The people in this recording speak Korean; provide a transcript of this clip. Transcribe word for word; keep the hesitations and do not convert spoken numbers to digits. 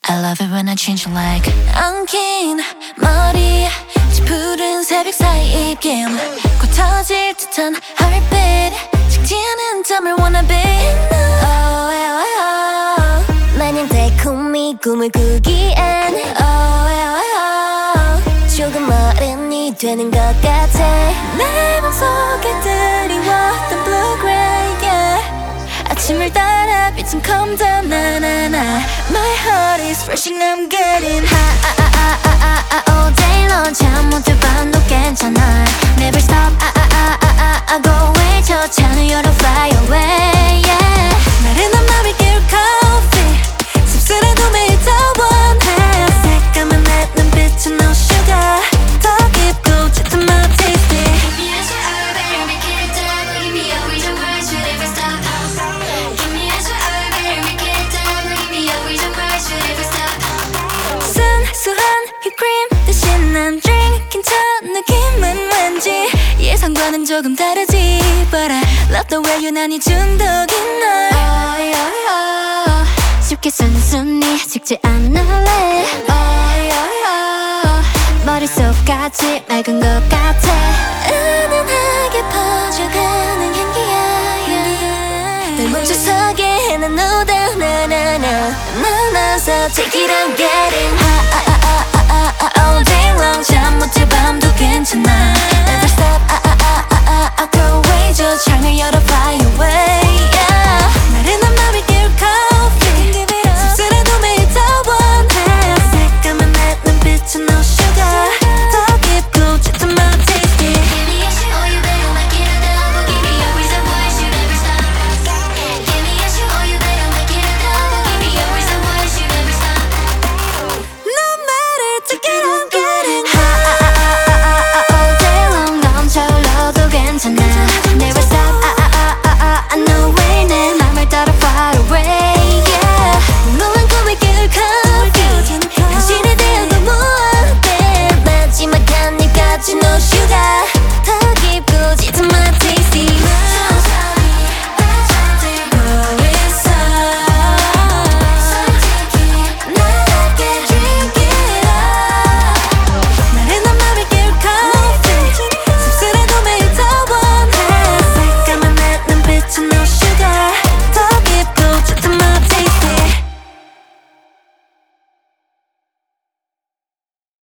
I love it when I change like 엉킨 머리 푸른 새벽 사이 입김 곧 터질 듯한 heartbeat 식지 않은 잠을 wanna be oh, oh, oh. 마냥 달콤히 꿈을 꾸기엔 oh, oh, oh. 조금 어른이 되는 것 같아 내 맘속에 드리웠던 blue gray yeah. 아침을 따라 빛은 come down 나나나 My heart is rushing I'm getting high 아, 아, 아, 아, 아, 아, all day long 잠 못 들 밤도 괜찮아 Never stop 아, 아, 아, 아, 아, 아, go away 저 찬을 열어 fly away yeah. 나른한 맘을 깨울 coffee 씁쓸해도 매일 더 원해 새까만 내 눈빛은 no sugar 더 깊고 짙은 my tasty Give me answer, I better make it done. Give me a reason why should ever stop. Give me answer, I better make it done. Give me a reason why should ever stop. 순수한 휘크림 대신 난 drinking 첫 느낌은 왠지 예상과는 조금 다르지 But I love the way 유난히 중독인 널 oh, oh, oh. 쉽게 순순히 식지 않을래 oh, oh, oh. 머릿속까지 맑은 것 같아 은은하게 퍼져가는 향기야 yeah. 날 멈춰서게 난 no doubt 나나나 나나서 take it I'm getting high ah, ah, ah, ah, ah, ah, all day long 잠 못 들 밤도 괜찮아 Never stop ah, ah, ah, ah, ah, ah, go away 저 창을 열어 fly away